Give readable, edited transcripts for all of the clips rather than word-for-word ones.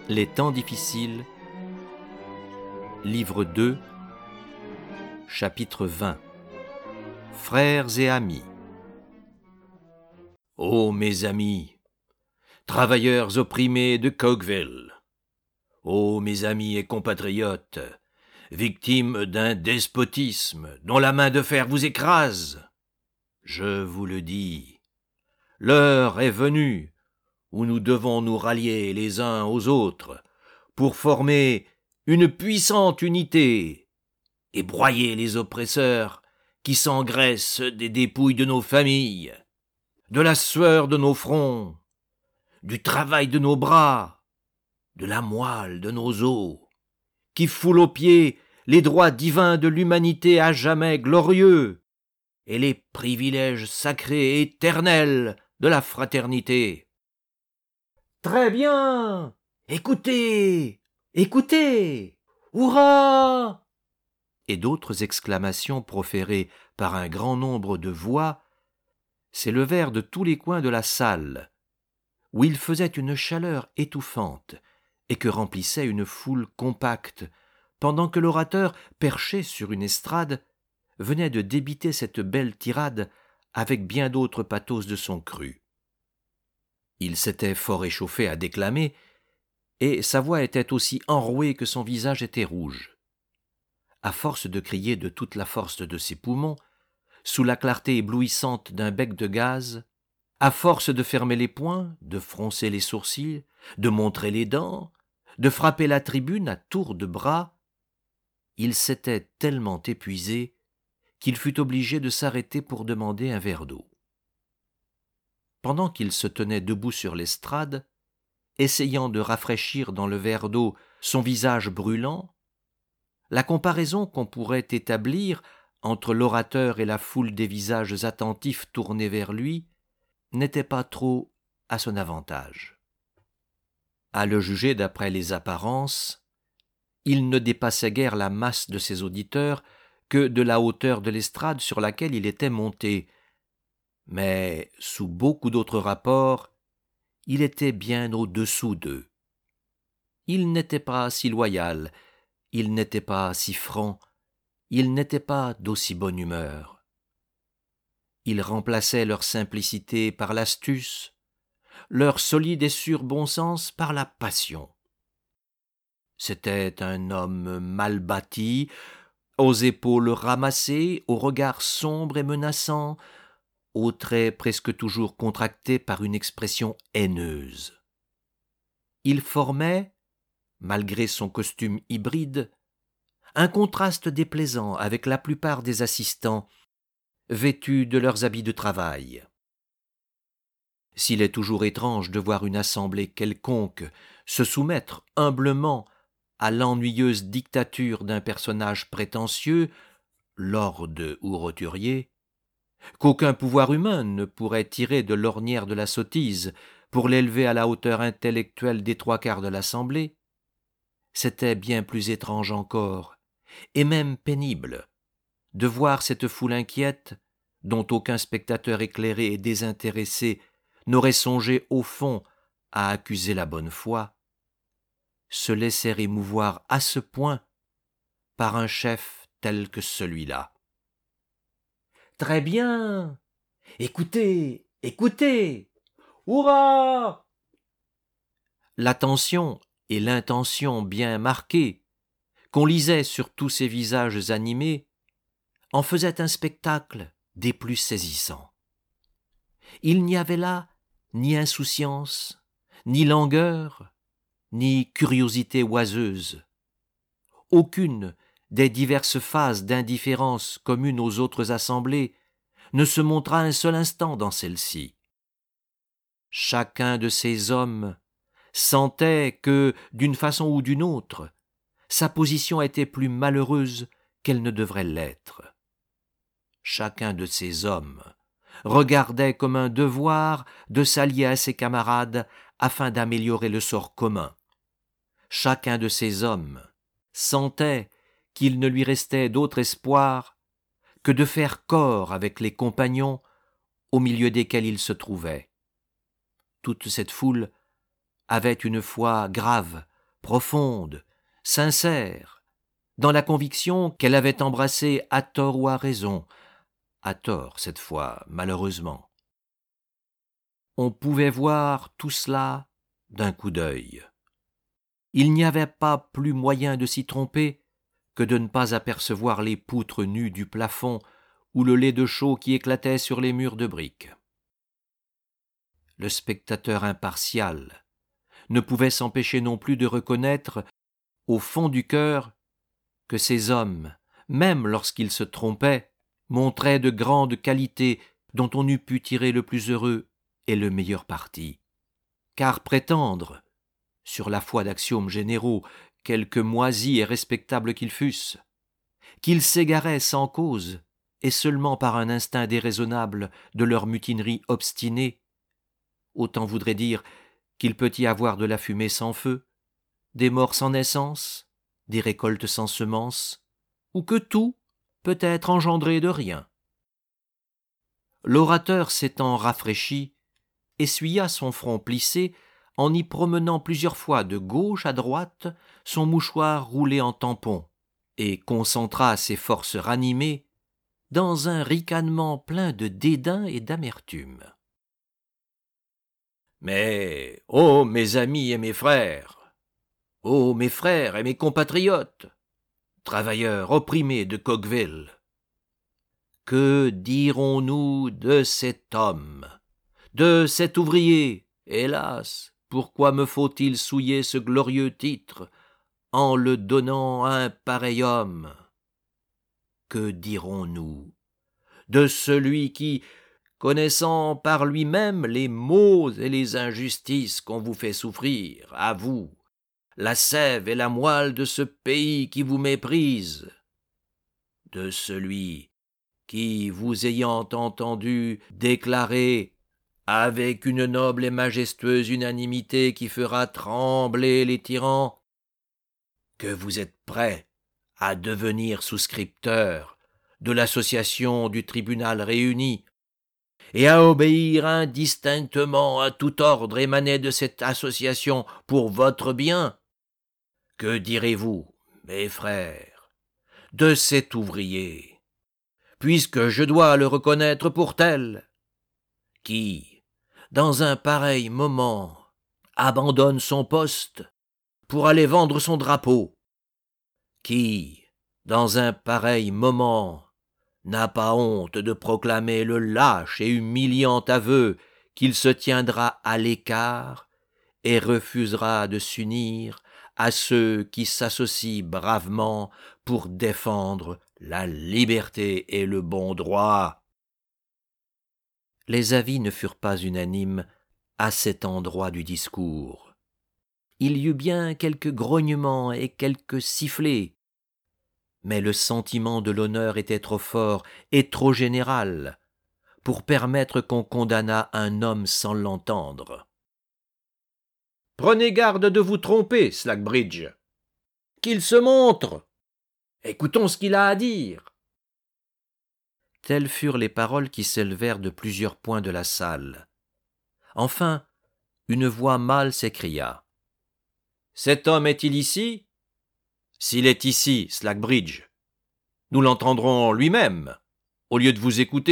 Les temps difficiles, livre 2, chapitre 20. Frères et amis. Ô mes amis, travailleurs opprimés de Cokeville, ô mes amis et compatriotes, victimes d'un despotisme dont la main de fer vous écrase, je vous le dis, l'heure est venue où nous devons nous rallier les uns aux autres pour former une puissante unité et broyer les oppresseurs qui s'engraissent des dépouilles de nos familles, de la sueur de nos fronts, du travail de nos bras, de la moelle de nos os, qui foulent aux pieds les droits divins de l'humanité à jamais glorieux et les privilèges sacrés et éternels de la fraternité. Très bien, écoutez, écoutez, hurrah! Et d'autres exclamations proférées par un grand nombre de voix s'élevèrent de tous les coins de la salle, où il faisait une chaleur étouffante et que remplissait une foule compacte, pendant que l'orateur, perché sur une estrade, venait de débiter cette belle tirade avec bien d'autres pathos de son cru. Il s'était fort échauffé à déclamer, et sa voix était aussi enrouée que son visage était rouge. À force de crier de toute la force de ses poumons, sous la clarté éblouissante d'un bec de gaz, à force de fermer les poings, de froncer les sourcils, de montrer les dents, de frapper la tribune à tour de bras, il s'était tellement épuisé qu'il fut obligé de s'arrêter pour demander un verre d'eau. Pendant qu'il se tenait debout sur l'estrade, essayant de rafraîchir dans le verre d'eau son visage brûlant, la comparaison qu'on pourrait établir entre l'orateur et la foule des visages attentifs tournés vers lui n'était pas trop à son avantage. À le juger d'après les apparences, il ne dépassait guère la masse de ses auditeurs que de la hauteur de l'estrade sur laquelle il était monté, mais sous beaucoup d'autres rapports, il était bien au-dessous d'eux. Il n'était pas si loyal, il n'était pas si franc, il n'était pas d'aussi bonne humeur. Il remplaçait leur simplicité par l'astuce, leur solide et sûr bon sens par la passion. C'était un homme mal bâti, aux épaules ramassées, au regard sombre et menaçant, aux traits presque toujours contractés par une expression haineuse. Il formait, malgré son costume hybride, un contraste déplaisant avec la plupart des assistants, vêtus de leurs habits de travail. S'il est toujours étrange de voir une assemblée quelconque se soumettre humblement à l'ennuyeuse dictature d'un personnage prétentieux, lord ou roturier, qu'aucun pouvoir humain ne pourrait tirer de l'ornière de la sottise pour l'élever à la hauteur intellectuelle des trois quarts de l'assemblée, c'était bien plus étrange encore, et même pénible, de voir cette foule inquiète, dont aucun spectateur éclairé et désintéressé n'aurait songé au fond à accuser la bonne foi, se laisser émouvoir à ce point par un chef tel que celui-là. « Très bien, écoutez, écoutez, hurrah !» L'attention et l'intention bien marquées, qu'on lisait sur tous ces visages animés, en faisaient un spectacle des plus saisissants. Il n'y avait là ni insouciance, ni langueur, ni curiosité oiseuse. Aucune des diverses phases d'indifférence communes aux autres assemblées ne se montra un seul instant dans celle-ci. Chacun de ces hommes sentait que, d'une façon ou d'une autre, sa position était plus malheureuse qu'elle ne devrait l'être. Chacun de ces hommes regardait comme un devoir de s'allier à ses camarades afin d'améliorer le sort commun. Chacun de ces hommes sentait qu'il ne lui restait d'autre espoir que de faire corps avec les compagnons au milieu desquels il se trouvait. Toute cette foule avait une foi grave profonde, sincère, dans la conviction qu'elle avait embrassé à tort ou à raison, à tort cette fois, malheureusement. On pouvait voir tout cela d'un coup d'œil. Il n'y avait pas plus moyen de s'y tromper que de ne pas apercevoir les poutres nues du plafond ou le lait de chaux qui éclatait sur les murs de briques. Le spectateur impartial ne pouvait s'empêcher non plus de reconnaître, au fond du cœur, que ces hommes, même lorsqu'ils se trompaient, montraient de grandes qualités dont on eût pu tirer le plus heureux et le meilleur parti. Car prétendre, sur la foi d'axiomes généraux, quelque moisis et respectables qu'ils fussent, qu'ils s'égaraient sans cause et seulement par un instinct déraisonnable de leur mutinerie obstinée, autant voudrait dire qu'il peut y avoir de la fumée sans feu, des morts sans naissance, des récoltes sans semences, ou que tout peut être engendré de rien. L'orateur s'étant rafraîchi, essuya son front plissé en y promenant plusieurs fois de gauche à droite son mouchoir roulé en tampon, et concentra ses forces ranimées dans un ricanement plein de dédain et d'amertume. « Mais, ô mes amis et mes frères, ô mes frères et mes compatriotes, travailleurs opprimés de Coqueville, que dirons-nous de cet homme, de cet ouvrier, hélas, pourquoi me faut-il souiller ce glorieux titre en le donnant à un pareil homme? Que dirons-nous de celui qui, connaissant par lui-même les maux et les injustices qu'on vous fait souffrir, à vous, la sève et la moelle de ce pays qui vous méprise, de celui qui, vous ayant entendu déclarer avec une noble et majestueuse unanimité qui fera trembler les tyrans, que vous êtes prêt à devenir souscripteur de l'association du tribunal réuni et à obéir indistinctement à tout ordre émané de cette association pour votre bien, que direz-vous, mes frères, de cet ouvrier, puisque je dois le reconnaître pour tel, qui, dans un pareil moment, abandonne son poste pour aller vendre son drapeau, qui, dans un pareil moment, n'a pas honte de proclamer le lâche et humiliant aveu qu'il se tiendra à l'écart et refusera de s'unir à ceux qui s'associent bravement pour défendre la liberté et le bon droit. » Les avis ne furent pas unanimes à cet endroit du discours. Il y eut bien quelques grognements et quelques sifflets, mais le sentiment de l'honneur était trop fort et trop général pour permettre qu'on condamnât un homme sans l'entendre. « Prenez garde de vous tromper, Slackbridge. Qu'il se montre. Écoutons ce qu'il a à dire. » Telles furent les paroles qui s'élevèrent de plusieurs points de la salle. Enfin, une voix mâle s'écria. « Cet homme est-il ici ? S'il est ici, Slackbridge, nous l'entendrons lui-même, au lieu de vous écouter. »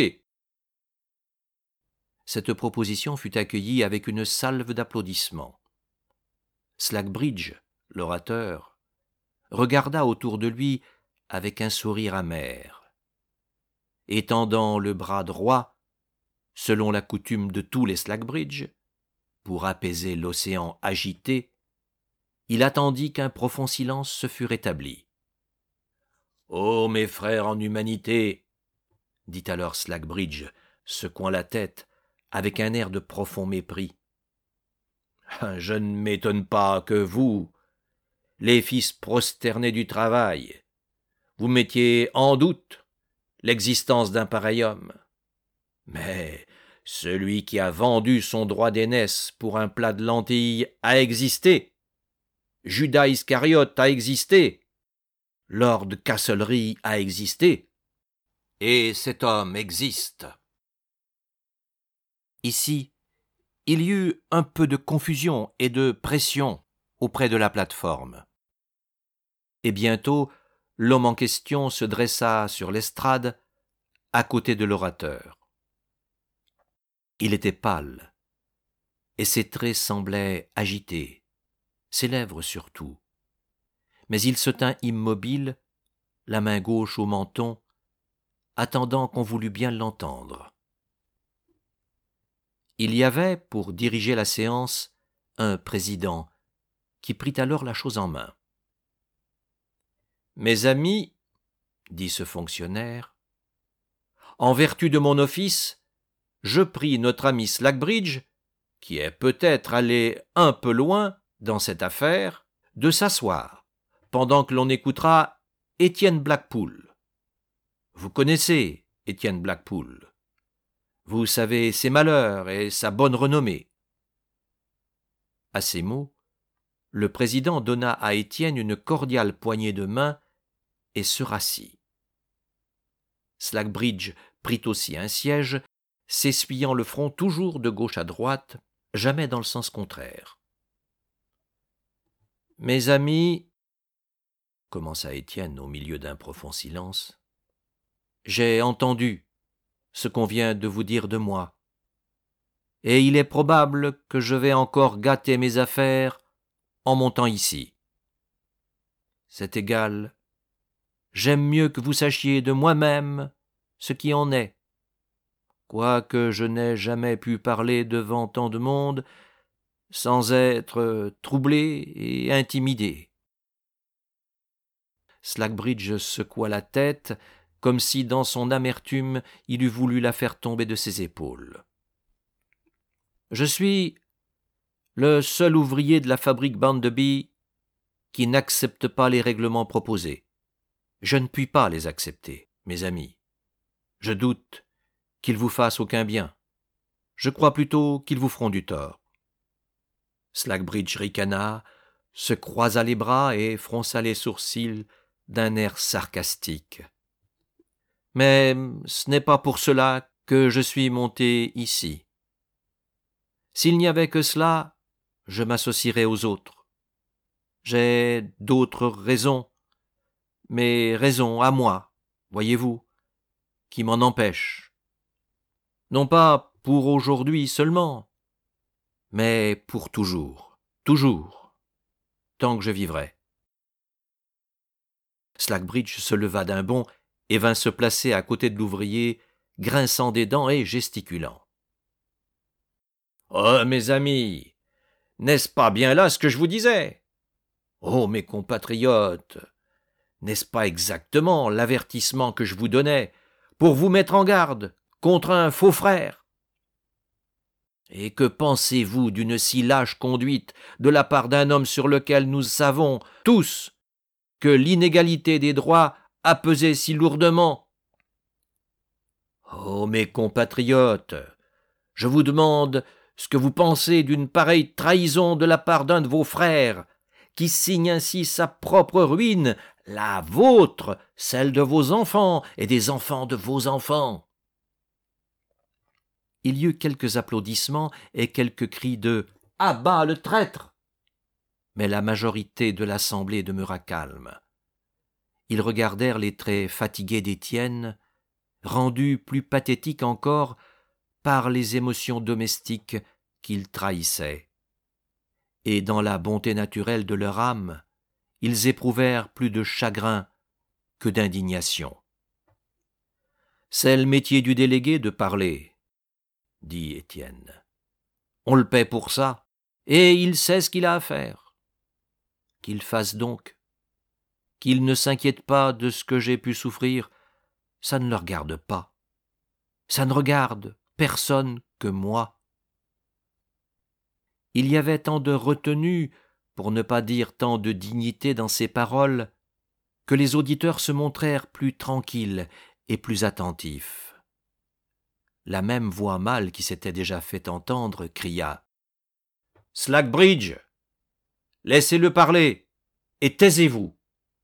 Cette proposition fut accueillie avec une salve d'applaudissements. Slackbridge, l'orateur, regarda autour de lui avec un sourire amer. Étendant le bras droit, selon la coutume de tous les Slackbridge, pour apaiser l'océan agité, il attendit qu'un profond silence se fût rétabli. « Ô mes frères en humanité, dit alors Slackbridge, secouant la tête avec un air de profond mépris, je ne m'étonne pas que vous, les fils prosternés du travail, vous mettiez en doute l'existence d'un pareil homme. Mais celui qui a vendu son droit d'aînesse pour un plat de lentilles a existé. Judas Iscariote a existé. Lord Castlereagh a existé. Et cet homme existe. » Ici, il y eut un peu de confusion et de pression auprès de la plate-forme. Et bientôt, l'homme en question se dressa sur l'estrade, à côté de l'orateur. Il était pâle, et ses traits semblaient agités, ses lèvres surtout. Mais il se tint immobile, la main gauche au menton, attendant qu'on voulût bien l'entendre. Il y avait, pour diriger la séance, un président, qui prit alors la chose en main. « Mes amis, dit ce fonctionnaire, en vertu de mon office, je prie notre ami Slackbridge, qui est peut-être allé un peu loin dans cette affaire, de s'asseoir, pendant que l'on écoutera Étienne Blackpool. Vous connaissez Étienne Blackpool. Vous savez ses malheurs et sa bonne renommée. » À ces mots, le président donna à Étienne une cordiale poignée de main et se rassit. Slackbridge prit aussi un siège, s'essuyant le front toujours de gauche à droite, jamais dans le sens contraire. « Mes amis, commença Étienne au milieu d'un profond silence, j'ai entendu ce qu'on vient de vous dire de moi, et il est probable que je vais encore gâter mes affaires en montant ici. C'est égal, j'aime mieux que vous sachiez de moi-même ce qui en est, quoique je n'ai jamais pu parler devant tant de monde sans être troublé et intimidé. » Slackbridge secoua la tête, comme si dans son amertume il eût voulu la faire tomber de ses épaules. « Je suis le seul ouvrier de la fabrique Bounderby qui n'accepte pas les règlements proposés. Je ne puis pas les accepter, mes amis. Je doute qu'ils vous fassent aucun bien. Je crois plutôt qu'ils vous feront du tort. » Slackbridge ricana, se croisa les bras et fronça les sourcils d'un air sarcastique. « Mais ce n'est pas pour cela que je suis monté ici. S'il n'y avait que cela, je m'associerais aux autres. J'ai d'autres raisons, mes raisons à moi, voyez-vous, qui m'en empêchent. Non pas pour aujourd'hui seulement, mais pour toujours, toujours, tant que je vivrai. » Slackbridge se leva d'un bond et vint se placer à côté de l'ouvrier, grinçant des dents et gesticulant. « Oh, mes amis, n'est-ce pas bien là ce que je vous disais? Oh, mes compatriotes, n'est-ce pas exactement l'avertissement que je vous donnais pour vous mettre en garde contre un faux frère? Et que pensez-vous d'une si lâche conduite de la part d'un homme sur lequel nous savons tous que l'inégalité des droits a pesé si lourdement? Oh, mes compatriotes, je vous demande ce que vous pensez d'une pareille trahison de la part d'un de vos frères, qui signe ainsi sa propre ruine, la vôtre, celle de vos enfants et des enfants de vos enfants. » Il y eut quelques applaudissements et quelques cris de « À bas le traître !» Mais la majorité de l'assemblée demeura calme. Ils regardèrent les traits fatigués d'Étienne, rendus plus pathétiques encore par les émotions domestiques qu'ils trahissaient. Et dans la bonté naturelle de leur âme, ils éprouvèrent plus de chagrin que d'indignation. « C'est le métier du délégué de parler, » dit Étienne. « On le paie pour ça, et il sait ce qu'il a à faire. Qu'il fasse donc. Qu'il ne s'inquiète pas de ce que j'ai pu souffrir, ça ne le regarde pas. Ça ne regarde personne que moi. » Il y avait tant de retenue, pour ne pas dire tant de dignité dans ces paroles, que les auditeurs se montrèrent plus tranquilles et plus attentifs. La même voix mâle qui s'était déjà fait entendre cria « Slackbridge, laissez-le parler et taisez-vous !»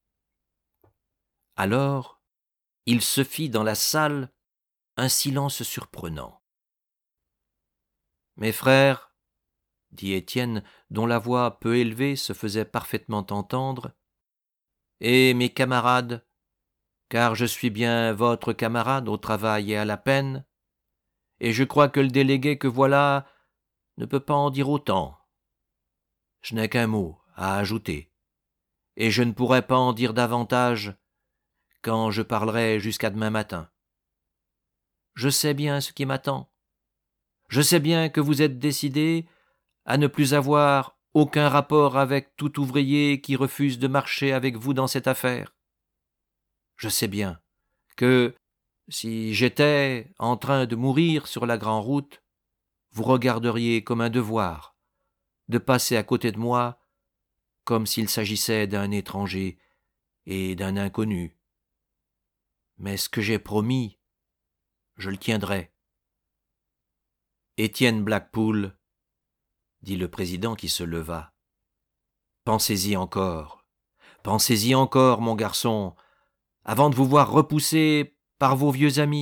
Alors, il se fit dans la salle un silence surprenant. « Mes frères, dit Étienne, dont la voix peu élevée se faisait parfaitement entendre, « et mes camarades, car je suis bien votre camarade au travail et à la peine, et je crois que le délégué que voilà ne peut pas en dire autant. Je n'ai qu'un mot à ajouter, et je ne pourrai pas en dire davantage quand je parlerai jusqu'à demain matin. Je sais bien ce qui m'attend. Je sais bien que vous êtes décidé à ne plus avoir aucun rapport avec tout ouvrier qui refuse de marcher avec vous dans cette affaire. Je sais bien que, si j'étais en train de mourir sur la grande route, vous regarderiez comme un devoir de passer à côté de moi comme s'il s'agissait d'un étranger et d'un inconnu. Mais ce que j'ai promis, je le tiendrai. » « Étienne Blackpool, » dit le président qui se leva, « pensez-y encore, mon garçon, avant de vous voir repoussé par vos vieux amis. »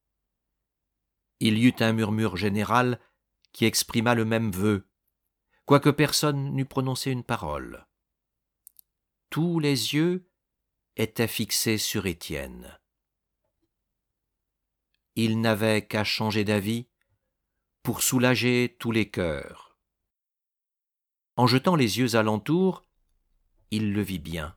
Il y eut un murmure général qui exprima le même vœu, quoique personne n'eût prononcé une parole. Tous les yeux étaient fixés sur Étienne. Il n'avait qu'à changer d'avis pour soulager tous les cœurs. En jetant les yeux alentour, il le vit bien.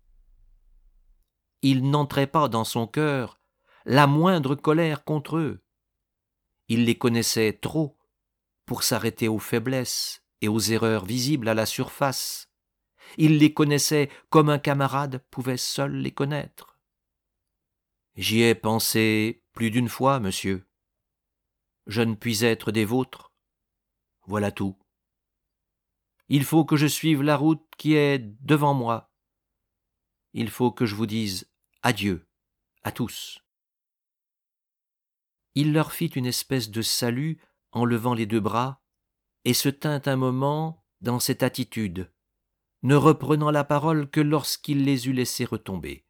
Il n'entrait pas dans son cœur la moindre colère contre eux. Il les connaissait trop pour s'arrêter aux faiblesses et aux erreurs visibles à la surface. Il les connaissait comme un camarade pouvait seul les connaître. « J'y ai pensé plus d'une fois, monsieur. Je ne puis être des vôtres. Voilà tout. Il faut que je suive la route qui est devant moi. Il faut que je vous dise adieu à tous. » Il leur fit une espèce de salut en levant les deux bras et se tint un moment dans cette attitude, ne reprenant la parole que lorsqu'il les eut laissés retomber.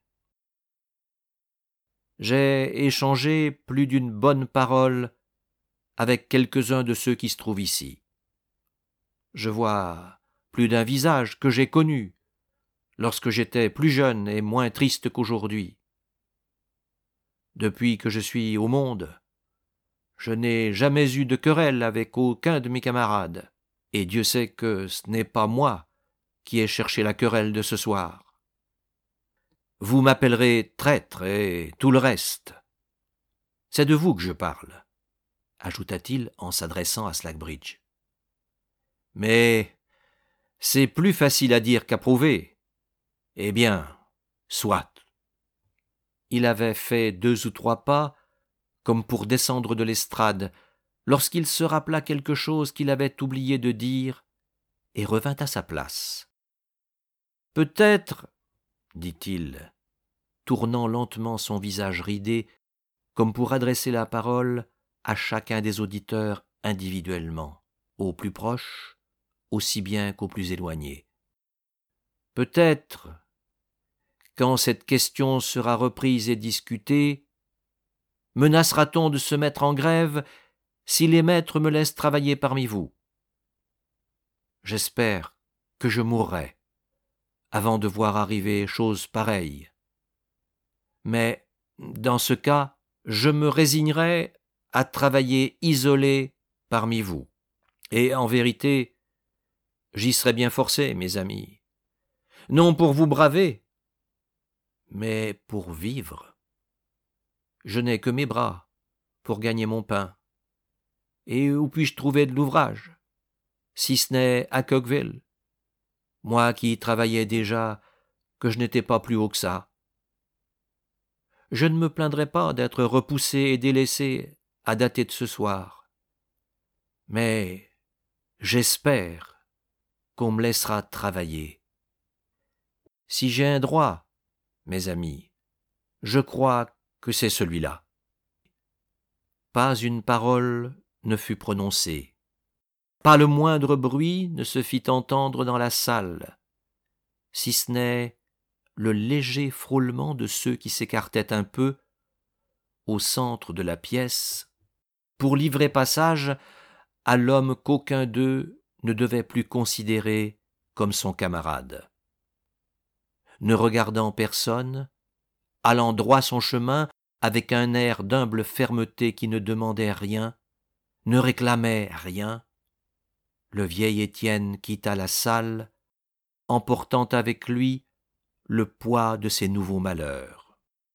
« J'ai échangé plus d'une bonne parole avec quelques-uns de ceux qui se trouvent ici. Je vois plus d'un visage que j'ai connu lorsque j'étais plus jeune et moins triste qu'aujourd'hui. Depuis que je suis au monde, je n'ai jamais eu de querelle avec aucun de mes camarades, et Dieu sait que ce n'est pas moi qui ai cherché la querelle de ce soir. Vous m'appellerez traître et tout le reste. C'est de vous que je parle, ajouta-t-il en s'adressant à Slackbridge. Mais c'est plus facile à dire qu'à prouver. Eh bien, soit. Il avait fait 2 ou 3 pas, comme pour descendre de l'estrade, lorsqu'il se rappela quelque chose qu'il avait oublié de dire, et revint à sa place. « Peut-être, » dit-il, tournant lentement son visage ridé, comme pour adresser la parole à chacun des auditeurs individuellement, aux plus proches, aussi bien qu'aux plus éloignés. « Peut-être, quand cette question sera reprise et discutée, menacera-t-on de se mettre en grève si les maîtres me laissent travailler parmi vous. J'espère que je mourrai avant de voir arriver chose pareille. Mais, dans ce cas, je me résignerai à travailler isolé parmi vous. Et en vérité, j'y serais bien forcé, mes amis. Non pour vous braver, mais pour vivre. Je n'ai que mes bras pour gagner mon pain. Et où puis-je trouver de l'ouvrage, si ce n'est à Coqueville, moi qui travaillais déjà que je n'étais pas plus haut que ça. Je ne me plaindrai pas d'être repoussé et délaissé à dater de ce soir. Mais j'espère qu'on me laissera travailler. Si j'ai un droit, mes amis, je crois que c'est celui-là. » Pas une parole ne fut prononcée. Pas le moindre bruit ne se fit entendre dans la salle, si ce n'est le léger frôlement de ceux qui s'écartaient un peu au centre de la pièce pour livrer passage à l'homme qu'aucun d'eux ne devait plus considérer comme son camarade. Ne regardant personne, allant droit son chemin avec un air d'humble fermeté qui ne demandait rien, ne réclamait rien, le vieil Étienne quitta la salle, emportant avec lui le poids de ses nouveaux malheurs.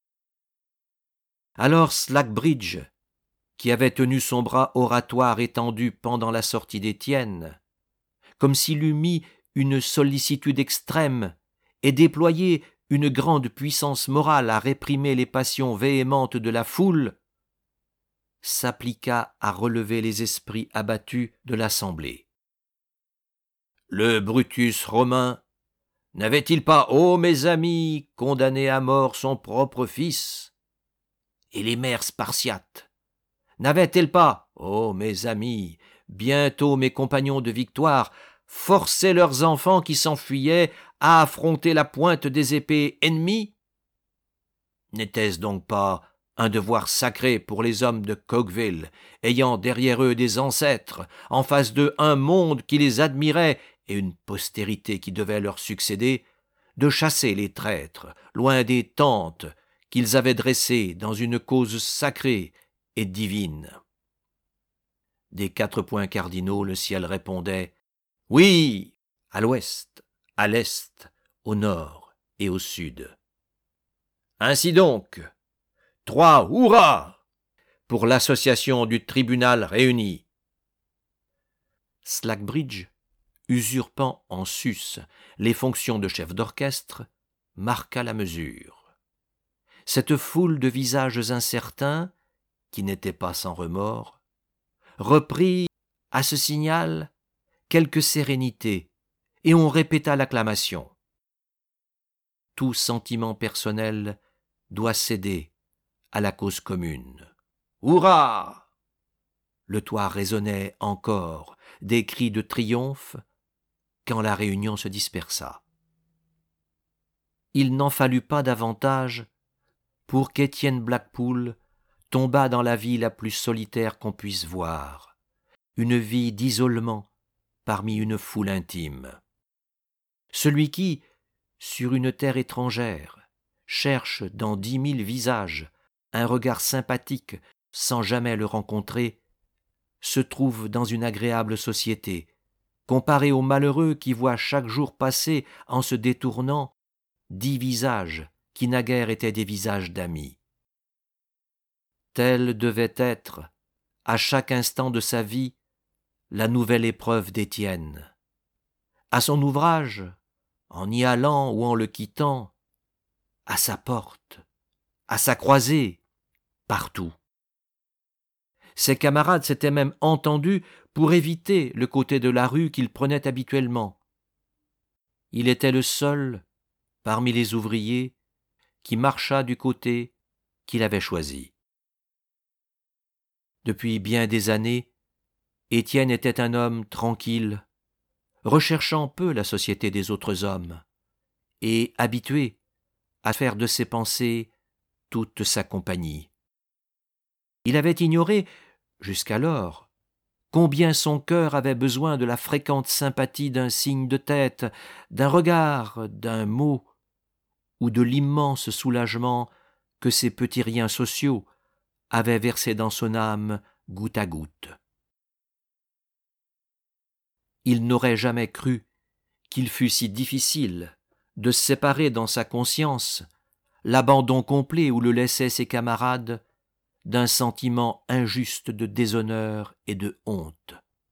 Alors Slackbridge, qui avait tenu son bras oratoire étendu pendant la sortie d'Étienne, comme s'il eût mis une sollicitude extrême et déployé une grande puissance morale à réprimer les passions véhémentes de la foule, s'appliqua à relever les esprits abattus de l'assemblée. Le Brutus romain n'avait-il pas, ô mes amis, condamné à mort son propre fils? Et les mères spartiates n'avaient-elles pas, ô mes amis, bientôt mes compagnons de victoire, forcé leurs enfants qui s'enfuyaient à affronter la pointe des épées ennemies? N'était-ce donc pas un devoir sacré pour les hommes de Coqueville, ayant derrière eux des ancêtres, en face d'eux un monde qui les admirait et une postérité qui devait leur succéder, de chasser les traîtres, loin des tentes qu'ils avaient dressées dans une cause sacrée et divine? Des 4 points cardinaux, le ciel répondait « Oui !» à l'ouest, à l'est, au nord et au sud. Ainsi donc, 3 hurrahs pour l'association du tribunal réuni. Slackbridge, usurpant en sus les fonctions de chef d'orchestre, marqua la mesure. Cette foule de visages incertains, qui n'étaient pas sans remords, reprit à ce signal quelque sérénité, et on répéta l'acclamation. Tout sentiment personnel doit céder à la cause commune. Hurrah! Le toit résonnait encore des cris de triomphe quand la réunion se dispersa. Il n'en fallut pas davantage pour qu'Étienne Blackpool tombât dans la vie la plus solitaire qu'on puisse voir, une vie d'isolement parmi une foule intime. Celui qui, sur une terre étrangère, cherche dans 10 000 visages un regard sympathique sans jamais le rencontrer, se trouve dans une agréable société, comparé aux malheureux qui voient chaque jour passer en se détournant 10 visages qui naguère étaient des visages d'amis. Telle devait être, à chaque instant de sa vie, la nouvelle épreuve d'Étienne. À son ouvrage, en y allant ou en le quittant, à sa porte, à sa croisée, partout. Ses camarades s'étaient même entendus pour éviter le côté de la rue qu'il prenait habituellement. Il était le seul, parmi les ouvriers, qui marcha du côté qu'il avait choisi. Depuis bien des années, Étienne était un homme tranquille, recherchant peu la société des autres hommes, et habitué à faire de ses pensées toute sa compagnie. Il avait ignoré, jusqu'alors, combien son cœur avait besoin de la fréquente sympathie d'un signe de tête, d'un regard, d'un mot, ou de l'immense soulagement que ces petits riens sociaux avaient versé dans son âme goutte à goutte. Il n'aurait jamais cru qu'il fût si difficile de séparer dans sa conscience l'abandon complet où le laissaient ses camarades d'un sentiment injuste de déshonneur et de honte.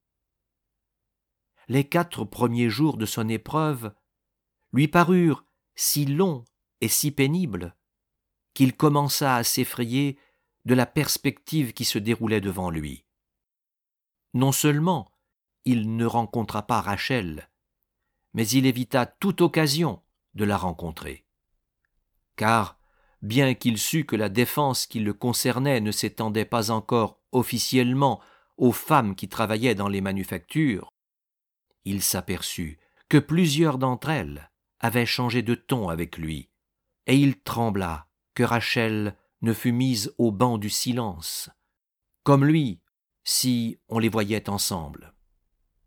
Les 4 premiers jours de son épreuve lui parurent si longs et si pénibles qu'il commença à s'effrayer de la perspective qui se déroulait devant lui. Non seulement il ne rencontra pas Rachel, mais il évita toute occasion de la rencontrer. Car, bien qu'il sût que la défense qui le concernait ne s'étendait pas encore officiellement aux femmes qui travaillaient dans les manufactures, il s'aperçut que plusieurs d'entre elles avaient changé de ton avec lui, et il trembla que Rachel ne fût mise au banc du silence, comme lui, si on les voyait ensemble.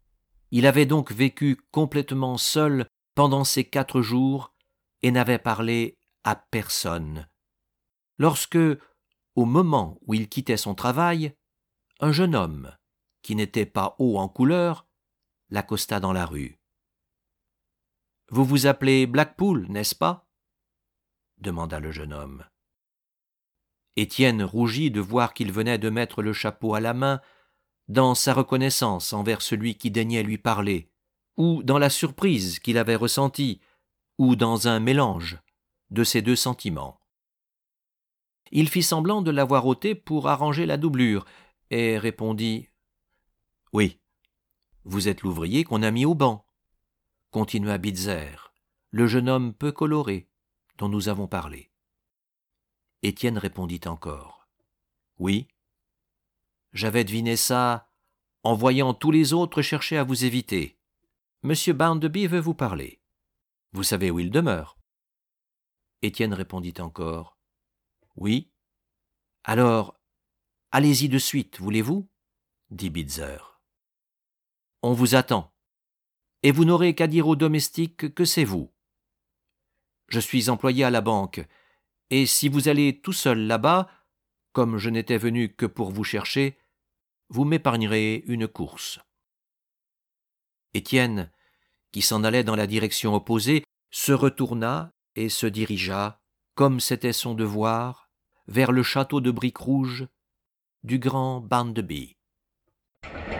Il avait donc vécu complètement seul pendant ces 4 jours et n'avait parlé à personne. Lorsque, au moment où il quittait son travail, un jeune homme, qui n'était pas haut en couleur, l'accosta dans la rue. « Vous vous appelez Blackpool, n'est-ce pas ?» demanda le jeune homme. Étienne rougit de voir qu'il venait de mettre le chapeau à la main dans sa reconnaissance envers celui qui daignait lui parler, ou dans la surprise qu'il avait ressentie, ou dans un mélange de ces 2 sentiments. Il fit semblant de l'avoir ôté pour arranger la doublure, et répondit « Oui, vous êtes l'ouvrier qu'on a mis au banc », continua Bitzer, le jeune homme peu coloré dont nous avons parlé. Étienne répondit encore « Oui, j'avais deviné ça en voyant tous les autres chercher à vous éviter. Monsieur Bounderby veut vous parler. Vous savez où il demeure ?» Étienne répondit encore « Oui. »« Alors, allez-y de suite, voulez-vous » dit Bitzer. « On vous attend, et vous n'aurez qu'à dire aux domestiques que c'est vous. Je suis employé à la banque, et si vous allez tout seul là-bas, comme je n'étais venu que pour vous chercher, vous m'épargnerez une course. » Étienne, qui s'en allait dans la direction opposée, se retourna et se dirigea, comme c'était son devoir, vers le château de briques rouges du grand Bounderby.